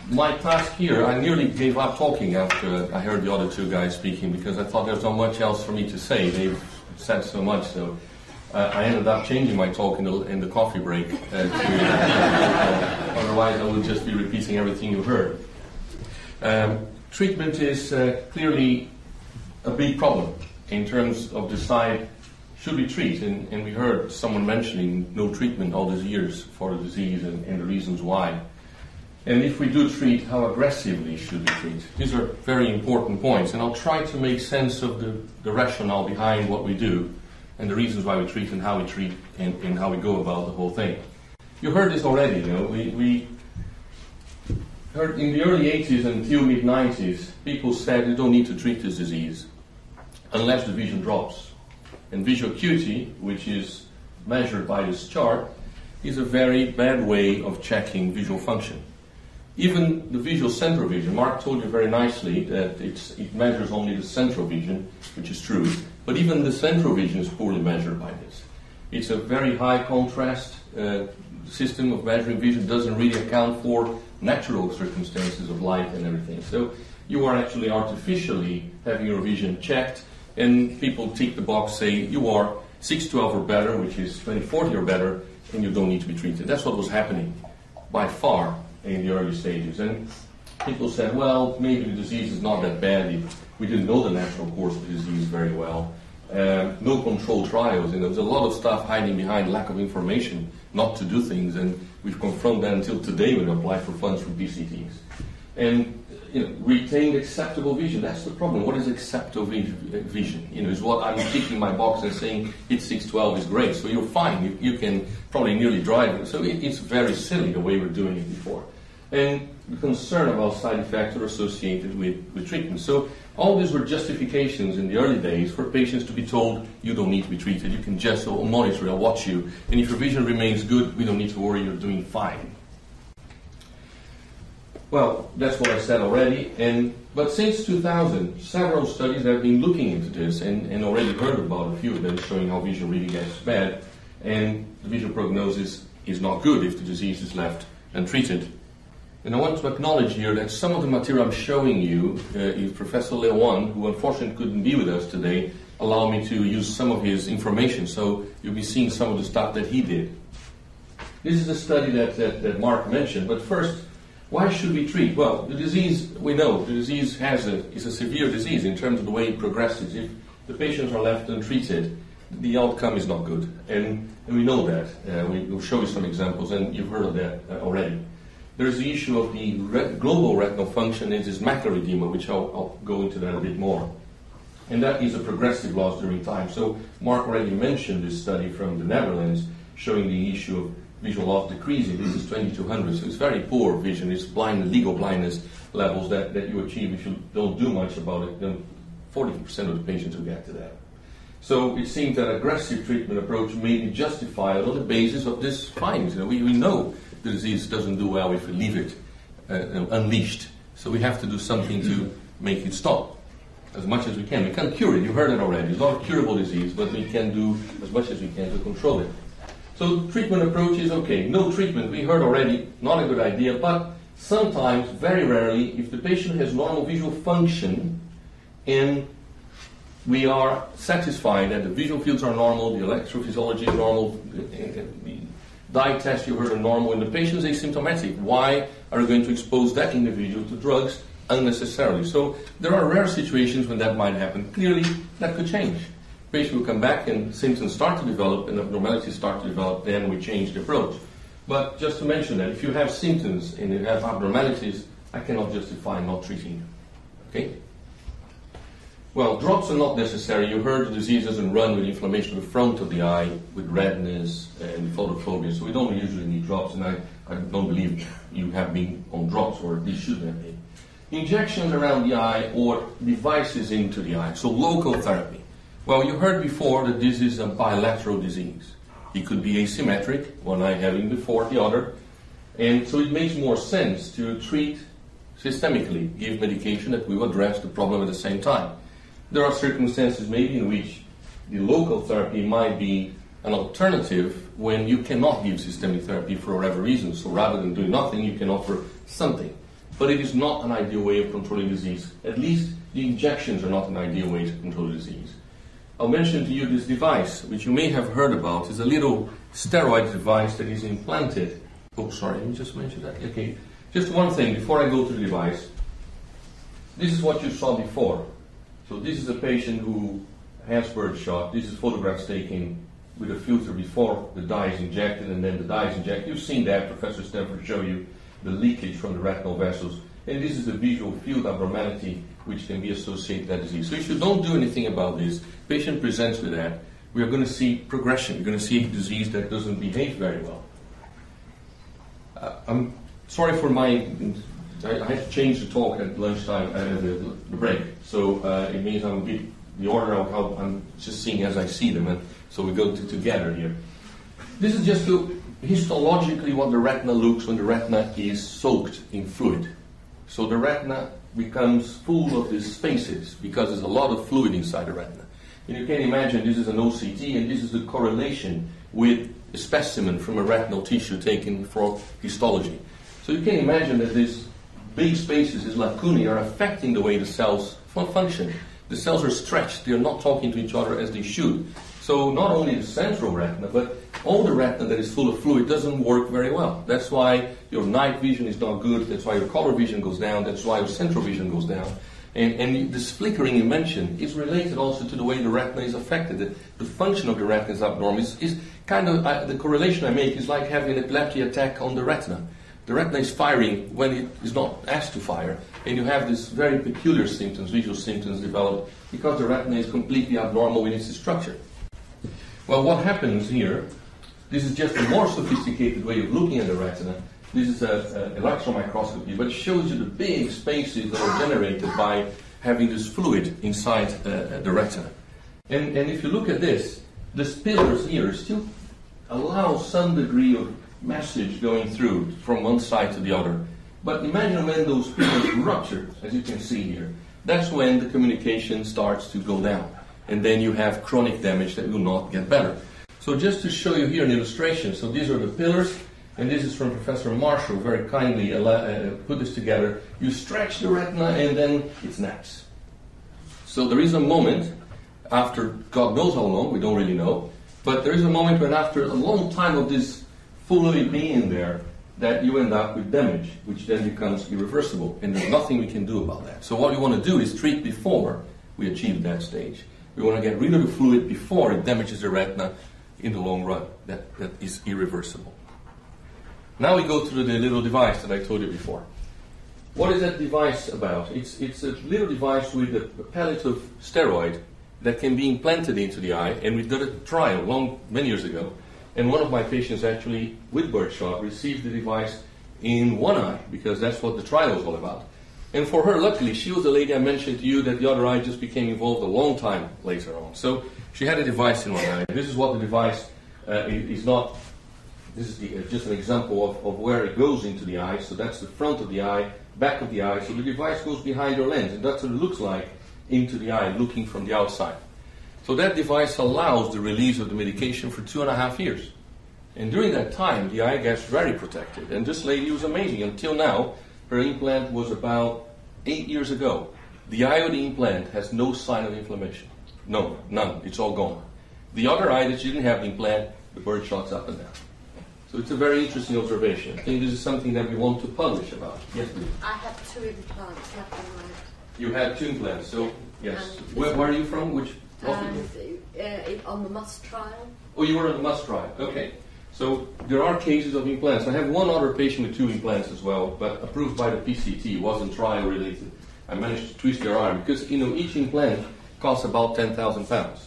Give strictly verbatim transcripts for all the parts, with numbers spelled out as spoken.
my task here, I nearly gave up talking after I heard the other two guys speaking because I thought there's not much else for me to say. They've said so much, so uh, I ended up changing my talk in the, in the coffee break. Uh, to, uh, otherwise, I would just be repeating everything you heard. Um, treatment is uh, clearly a big problem in terms of decide should we treat, and, and we heard someone mentioning no treatment all these years for the disease and, and the reasons why. And if we do treat, how aggressively should we treat? These are very important points, and I'll try to make sense of the, the rationale behind what we do and the reasons why we treat and how we treat and, and how we go about the whole thing. You heard this already, you know, we, we heard in the early eighties until mid nineties, people said you don't need to treat this disease unless the vision drops. And visual acuity, which is measured by this chart, is a very bad way of checking visual function. Even the visual central vision, Mark told you very nicely that it's, it measures only the central vision, which is true, but even the central vision is poorly measured by this. It's a very high contrast uh, system of measuring vision, doesn't really account for natural circumstances of light and everything. So you are actually artificially having your vision checked, and people tick the box, say you are six twelve or better, which is twenty forty or better, and you don't need to be treated. That's what was happening by far in the early stages. And people said, well, maybe the disease is not that bad. We didn't know the natural course of the disease very well. Um, no controlled trials, and there was a lot of stuff hiding behind lack of information not to do things, and we've confronted that until today when we apply for funds from P C Ts. And you know, retained acceptable vision, that's the problem. What is acceptable vision? You know, is what I'm ticking my box and saying it's six twelve is great, so you're fine, you, you can probably nearly drive it. So it, it's very silly the way we're doing it before. And the concern about side effects are associated with, with treatment. So all these were justifications in the early days for patients to be told you don't need to be treated, you can just I'll monitor, I'll watch you, and if your vision remains good, we don't need to worry, you're doing fine. Well, that's what I said already, and but since two thousand, several studies have been looking into this and, and already heard about a few of them showing how vision really gets bad, and the visual prognosis is not good if the disease is left untreated. And I want to acknowledge here that some of the material I'm showing you uh, is Professor Lewan, who unfortunately couldn't be with us today, allowed me to use some of his information, so you'll be seeing some of the stuff that he did. This is a study that, that, that Mark mentioned, but first, why should we treat? Well, the disease, we know, the disease has a, is a severe disease in terms of the way it progresses. If the patients are left untreated, the outcome is not good. And, and we know that. Uh, we, we'll show you some examples, and you've heard of that uh, already. There's the issue of the ret- global retinal function and this macular edema, which I'll, I'll go into that a bit more. And that is a progressive loss during time. So Mark already mentioned this study from the Netherlands showing the issue of visual loss decreasing. This is twenty-two hundred, so it's very poor vision. It's blind, legal blindness levels that, that you achieve if you don't do much about it. Then forty percent of the patients will get to that. So it seems that aggressive treatment approach may be justified on the basis of this findings. You know, we, we know the disease doesn't do well if we leave it uh, unleashed. So we have to do something to make it stop as much as we can. We can't cure it. You heard it already. It's not a curable disease, but we can do as much as we can to control it. So treatment approach is okay. No treatment, we heard already, not a good idea, but sometimes, very rarely, if the patient has normal visual function and we are satisfied that the visual fields are normal, the electrophysiology is normal, the dye test you heard are normal, and the patient is asymptomatic, why are we going to expose that individual to drugs unnecessarily? So there are rare situations when that might happen. Clearly, that could change. Patient will come back and symptoms start to develop and abnormalities start to develop, then we change the approach. But just to mention that, if you have symptoms and you have abnormalities, I cannot justify not treating you. Okay? Well, drops are not necessary. You heard the disease doesn't run with inflammation of the front of the eye, with redness and photophobia, so we don't usually need drops, and I, I don't believe you have been on drops, or at least should have been. Injections around the eye or devices into the eye, so local therapy. Well, you heard before that this is a bilateral disease. It could be asymmetric, one eye having before the other, and so it makes more sense to treat systemically, give medication that will address the problem at the same time. There are circumstances maybe in which the local therapy might be an alternative when you cannot give systemic therapy for whatever reason. So rather than doing nothing, you can offer something. but it is not an ideal way of controlling disease. At least the injections are not an ideal way to control disease. I'll mention to you this device, which you may have heard about. It's a little steroid device that is implanted. Oh, sorry, let me just mention that. Okay, just one thing before I go to the device. This is what you saw before. So this is a patient who has birdshot. This is photographs taken with a filter before the dye is injected, and then the dye is injected. You've seen that. Professor Stanford showed you the leakage from the retinal vessels. And this is a visual field abnormality which can be associated with that disease. So if you don't do anything about this, patient presents with that, we are going to see progression. We're going to see a disease that doesn't behave very well. Uh, I'm sorry for my... I, I had to change the talk at lunchtime, uh, the, the break. So uh, it means I'm a bit the order of how I'm just seeing as I see them. And so we go to, together here. This is just to histologically what the retina looks when the retina is soaked in fluid. So the retina becomes full of these spaces because there's a lot of fluid inside the retina. And you can imagine this is an O C T, and this is the correlation with a specimen from a retinal tissue taken for histology. So you can imagine that these big spaces, these lacunae, are affecting the way the cells function. The cells are stretched. They're not talking to each other as they should. So not only the central retina, but all the retina that is full of fluid doesn't work very well. That's why your night vision is not good. That's why your color vision goes down. That's why your central vision goes down. And, and this flickering you mentioned is related also to the way the retina is affected. The, the function of the retina is abnormal. It's, it's kind of, uh, the correlation I make is like having an epileptic attack on the retina. The retina is firing when it is not asked to fire, and you have these very peculiar symptoms, visual symptoms developed because the retina is completely abnormal in its structure. Well, what happens here, this is just a more sophisticated way of looking at the retina. This is an electron microscopy, but it shows you the big spaces that are generated by having this fluid inside uh, the retina. And, and if you look at this, the pillars here still allow some degree of message going through from one side to the other. But imagine when those pillars rupture, as you can see here. That's when the communication starts to go down. And then you have chronic damage that will not get better. So just to show you here an illustration. So these are the pillars, and this is from Professor Marshall, very kindly uh, put this together. You stretch the retina and then it snaps. So there is a moment after, God knows how long, we don't really know, but there is a moment when after a long time of this fluid being there, that you end up with damage, which then becomes irreversible, and there's nothing we can do about that. So what we want to do is treat before we achieve that stage. We want to get rid of the fluid before it damages the retina in the long run. That, that is irreversible. Now we go to the little device that I told you before. What is that device about? It's, it's a little device with a pellet of steroid that can be implanted into the eye, and we did a trial long, many years ago. And one of my patients actually, with birdshot, received the device in one eye, because that's what the trial was all about. And for her, luckily, she was the lady I mentioned to you that the other eye just became involved a long time later on. So she had a device in one eye. This is what the device uh, is not. This is the, uh, just an example of, of where it goes into the eye. So that's the front of the eye, back of the eye. So the device goes behind your lens, and that's what it looks like into the eye, looking from the outside. So that device allows the release of the medication for two and a half years. And during that time, the eye gets very protected. And this lady was amazing. Until now, her implant was about eight years ago. The eye of the implant has no sign of inflammation. No, none. It's all gone. The other eye that she didn't have the implant, the birdshot's up and down. So it's a very interesting observation. I think this is something that we want to publish about. Yes, please. I have two implants left in my... You had two implants, so yes. Where, where are you from? Which And, uh, on the MUST trial. Oh, you were on the MUST trial. Okay. So there are cases of implants. I have one other patient with two implants as well, but approved by the P C T. It wasn't trial related. I managed to twist their arm because, you know, each implant costs about ten thousand pounds.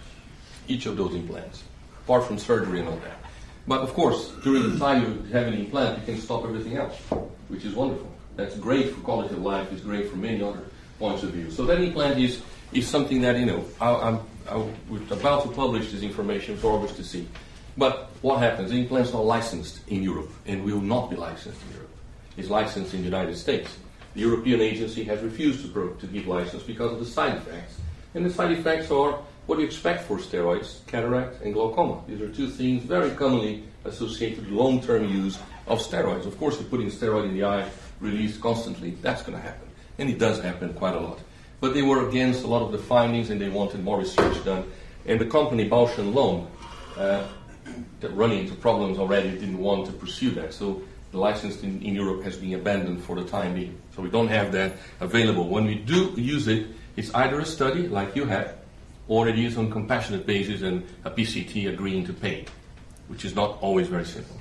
Each of those implants, apart from surgery and all that. But of course, during the time you have an implant, you can stop everything else, which is wonderful. That's great for quality of life. It's great for many other points of view. So that implant is is something that, you know, I, I'm, I'm about to publish this information for others to see. But what happens? The implant's not licensed in Europe, and will not be licensed in Europe. It's licensed in the United States. The European agency has refused to, pro- to give license because of the side effects. And the side effects are what you expect for steroids, cataract and glaucoma. These are two things very commonly associated with long-term use of steroids. Of course, you're putting steroid in the eye released constantly, that's going to happen. And it does happen quite a lot. But they were against a lot of the findings and they wanted more research done. And the company Bausch and Lomb, uh, that running into problems already, didn't want to pursue that. So the license in, in Europe has been abandoned for the time being. So we don't have that available. When we do use it, it's either a study like you had, or it is on compassionate basis and a P C T agreeing to pay, which is not always very simple.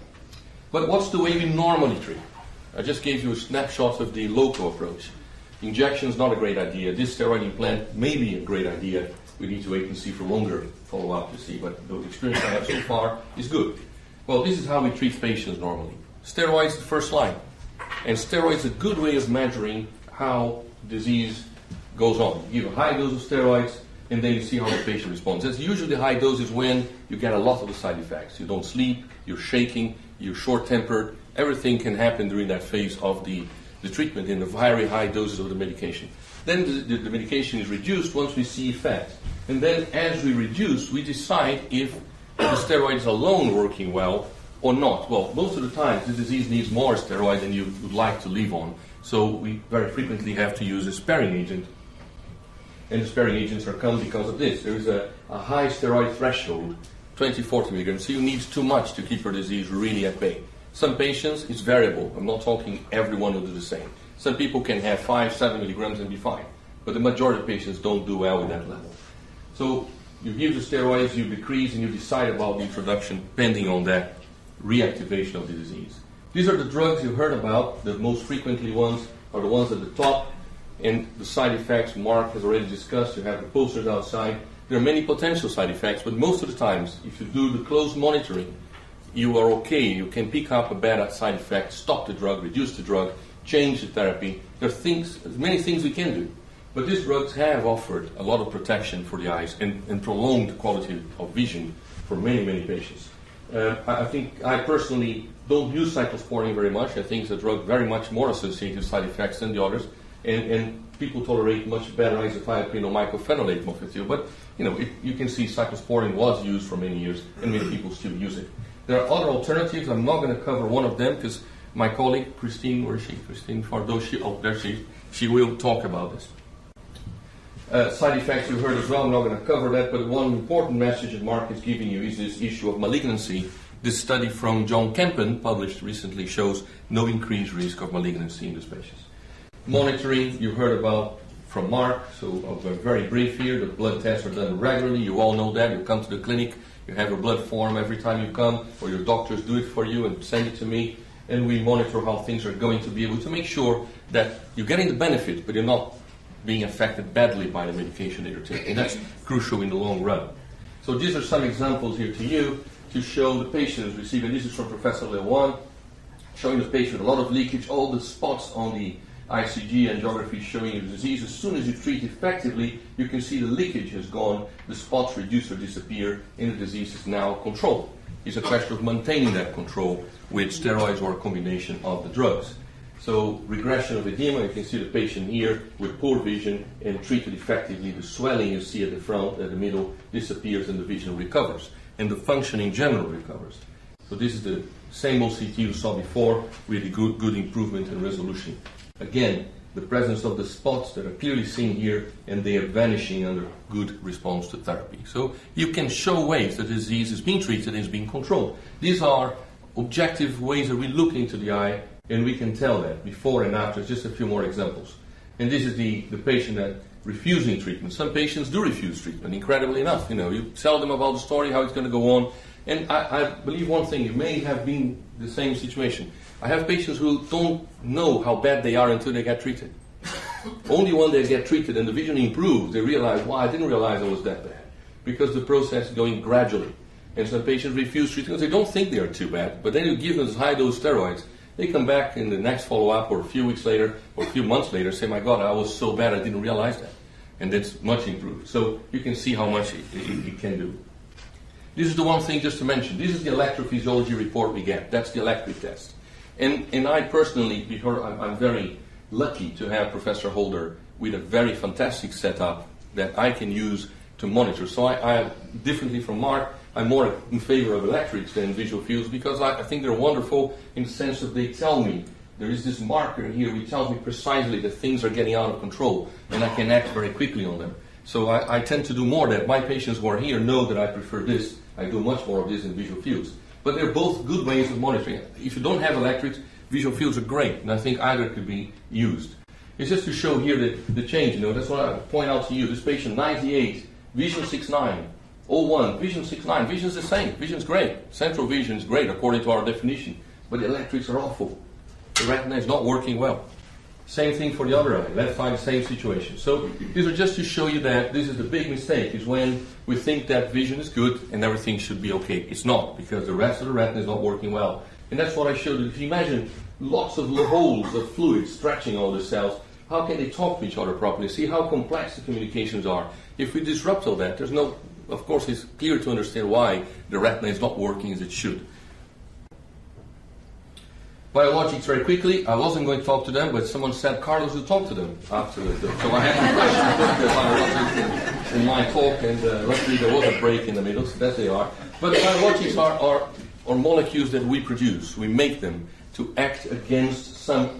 But what's the way we normally treat? I just gave you a snapshot of the local approach. Injection is not a great idea. This steroid implant may be a great idea. We need to wait and see for longer follow-up to see, but the experience I have so far is good. Well, this is how we treat patients normally. Steroids is the first line. And steroids is a good way of measuring how disease goes on. You give a high dose of steroids, and then you see how the patient responds. That's usually the high dose is when you get a lot of the side effects. You don't sleep, you're shaking, you're short-tempered. Everything can happen during that phase of the, the treatment in the very high doses of the medication. Then the, the, the medication is reduced once we see effect. And then as we reduce, we decide if the steroids alone working well or not. Well, most of the time, the disease needs more steroid than you would like to leave on. So we very frequently have to use a sparing agent. And the sparing agents are come because of this. There is a, a high steroid threshold, twenty, forty milligrams. So you need too much to keep your disease really at bay. Some patients, it's variable. I'm not talking everyone will do the same. Some people can have five, seven milligrams and be fine. But the majority of patients don't do well with that level. So you give the steroids, you decrease, and you decide about the introduction depending on that reactivation of the disease. These are the drugs you heard about. The most frequently ones are the ones at the top. And the side effects Mark has already discussed. You have the posters outside. There are many potential side effects, but most of the times, if you do the close monitoring, you are okay. You can pick up a bad side effect, stop the drug, reduce the drug, change the therapy. There are things, many things we can do. But these drugs have offered a lot of protection for the eyes and, and prolonged quality of vision for many, many patients. Uh, I, I think I personally don't use cyclosporine very much. I think it's a drug very much more associated with side effects than the others. And, and people tolerate much better azathioprine or mycophenolate mofetil. But, you know, it, you can see cyclosporine was used for many years, and many people still use it. There are other alternatives. I'm not going to cover one of them because my colleague, Christine, where is she? Christine Fardeau, she, oh, there she She will talk about this. Uh, side effects you heard as well. I'm not going to cover that, but one important message that Mark is giving you is this issue of malignancy. This study from John Kempen, published recently, shows no increased risk of malignancy in these patients. Monitoring, you heard about from Mark, so I'll be very brief here. The blood tests are done regularly. You all know that. You come to the clinic, you have a blood form every time you come, or your doctors do it for you and send it to me, and we monitor how things are going to be able to make sure that you're getting the benefit, but you're not being affected badly by the medication that you're taking. And that's crucial in the long run. So these are some examples here to you to show the patient is receiving. This is from Professor Lewan, showing the patient a lot of leakage, all the spots on the I C G angiography showing you the disease. As soon as you treat effectively, you can see the leakage has gone, the spots reduce or disappear, and the disease is now controlled. It's a question of maintaining that control with steroids or a combination of the drugs. So regression of edema, you can see the patient here with poor vision and treated effectively. The swelling you see at the front, at the middle, disappears and the vision recovers. And the function in general recovers. So this is the same O C T you saw before with a good, good improvement in resolution. Again, the presence of the spots that are clearly seen here, and they are vanishing under good response to therapy. So you can show ways that the disease is being treated and is being controlled. These are objective ways that we look into the eye, and we can tell that before and after. Just a few more examples. And this is the, the patient that refusing treatment. Some patients do refuse treatment, incredibly enough. You know, you tell them about the story, how it's going to go on. And I, I believe one thing, it may have been the same situation. I have patients who don't know how bad they are until they get treated. Only when they get treated and the vision improves, they realize, wow, I didn't realize I was that bad. Because the process is going gradually. And some patients refuse treatment because they don't think they are too bad. But then you give them high-dose steroids. They come back in the next follow-up or a few weeks later or a few months later say, my God, I was so bad I didn't realize that. And that's much improved. So you can see how much it, it, it can do. This is the one thing just to mention. This is the electrophysiology report we get. That's the electric test. And, and I personally, because I'm, I'm very lucky to have Professor Holder with a very fantastic setup that I can use to monitor. So I, I differently from Mark, I'm more in favor of electrics than visual fields because I, I think they're wonderful in the sense that they tell me there is this marker here which tells me precisely that things are getting out of control, and I can act very quickly on them. So I, I tend to do more of that. My patients who are here know that I prefer this. I do much more of this in visual fields. But they're both good ways of monitoring. If you don't have electrics, visual fields are great, and I think either could be used. It's just to show here that the change, you know, that's what I point out to you. This patient, ninety-eight, vision six nine, oh one, vision six nine, vision's the same, vision's great. Central vision is great according to our definition, but the electrics are awful. The retina is not working well. Same thing for the other eye, left eye, same situation. So these are just to show you that this is the big mistake, is when we think that vision is good and everything should be okay. It's not, because the rest of the retina is not working well. And that's what I showed you. If you imagine lots of holes of fluid stretching all the cells, how can they talk to each other properly? See how complex the communications are. If we disrupt all that, there's no, of course it's clear to understand why the retina is not working as it should. Biologics very quickly. I wasn't going to talk to them, but someone said Carlos will talk to them after the, so I had to biologics in, in my talk, and uh, luckily there was a break in the middle, so there they are. But biologics are, are, are molecules that we produce. We make them to act against some,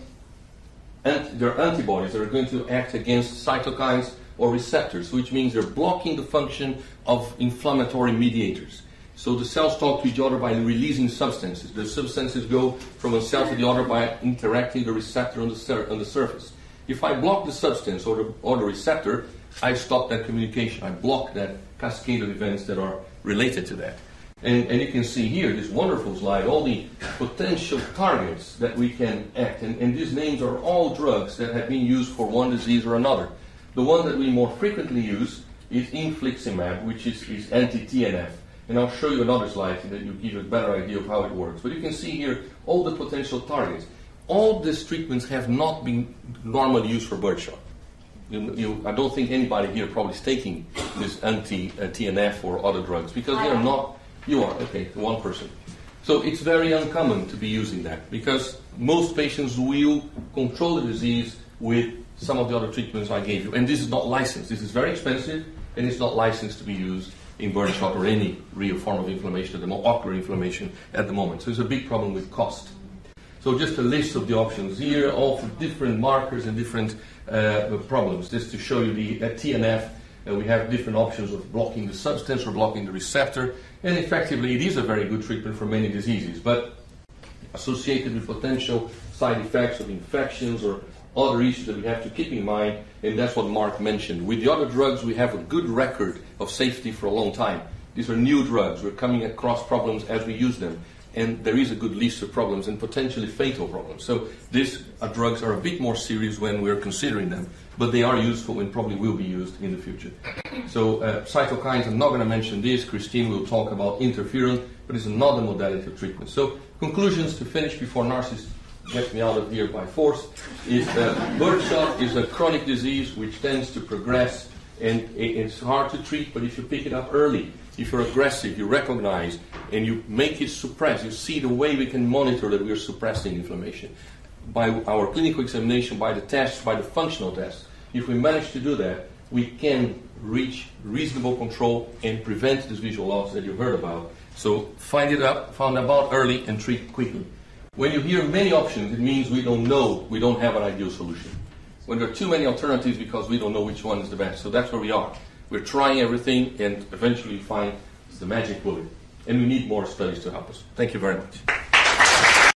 ant- they're antibodies that are going to act against cytokines or receptors, which means they're blocking the function of inflammatory mediators. So the cells talk to each other by releasing substances. The substances go from one cell to the other by interacting the receptor on the, sur- on the surface. If I block the substance or the, or the receptor, I stop that communication. I block that cascade of events that are related to that. And, and you can see here, this wonderful slide, all the potential targets that we can act. And, and these names are all drugs that have been used for one disease or another. The one that we more frequently use is infliximab, which is, is anti-T N F. And I'll show you another slide that will give you a better idea of how it works. But you can see here all the potential targets. All these treatments have not been normally used for birdshot. You, you, I don't think anybody here probably is taking this anti-T N F or other drugs, because they are not. You are, okay, one person. So it's very uncommon to be using that, because most patients will control the disease with some of the other treatments I gave you. And this is not licensed. This is very expensive, and it's not licensed to be used in birdshot or any real form of inflammation, at the mo- ocular inflammation at the moment. So it's a big problem with cost. So just a list of the options here, all for different markers and different uh, problems. Just to show you the uh, T N F, uh, we have different options of blocking the substance or blocking the receptor. And effectively, it is a very good treatment for many diseases, but associated with potential side effects of infections or other issues that we have to keep in mind, and that's what Mark mentioned. With the other drugs, we have a good record of safety for a long time. These are new drugs. We're coming across problems as we use them, and there is a good list of problems and potentially fatal problems. So these uh, drugs are a bit more serious when we're considering them, but they are useful and probably will be used in the future. So uh, cytokines, I'm not going to mention this. Christine will talk about interferon, but it's another modality of treatment. So conclusions to finish before Narcissus gets me out of here by force, is that birdshot is a chronic disease which tends to progress, and it's hard to treat, but if you pick it up early, if you're aggressive, you recognize, and you make it suppress, you see the way we can monitor that we are suppressing inflammation. By our clinical examination, by the tests, by the functional tests, if we manage to do that, we can reach reasonable control and prevent this visual loss that you heard about. So find it up, find about early, and treat quickly. When you hear many options, it means we don't know, we don't have an ideal solution. When there are too many alternatives, because we don't know which one is the best. So that's where we are. We're trying everything, and eventually find the magic bullet. And we need more studies to help us. Thank you very much.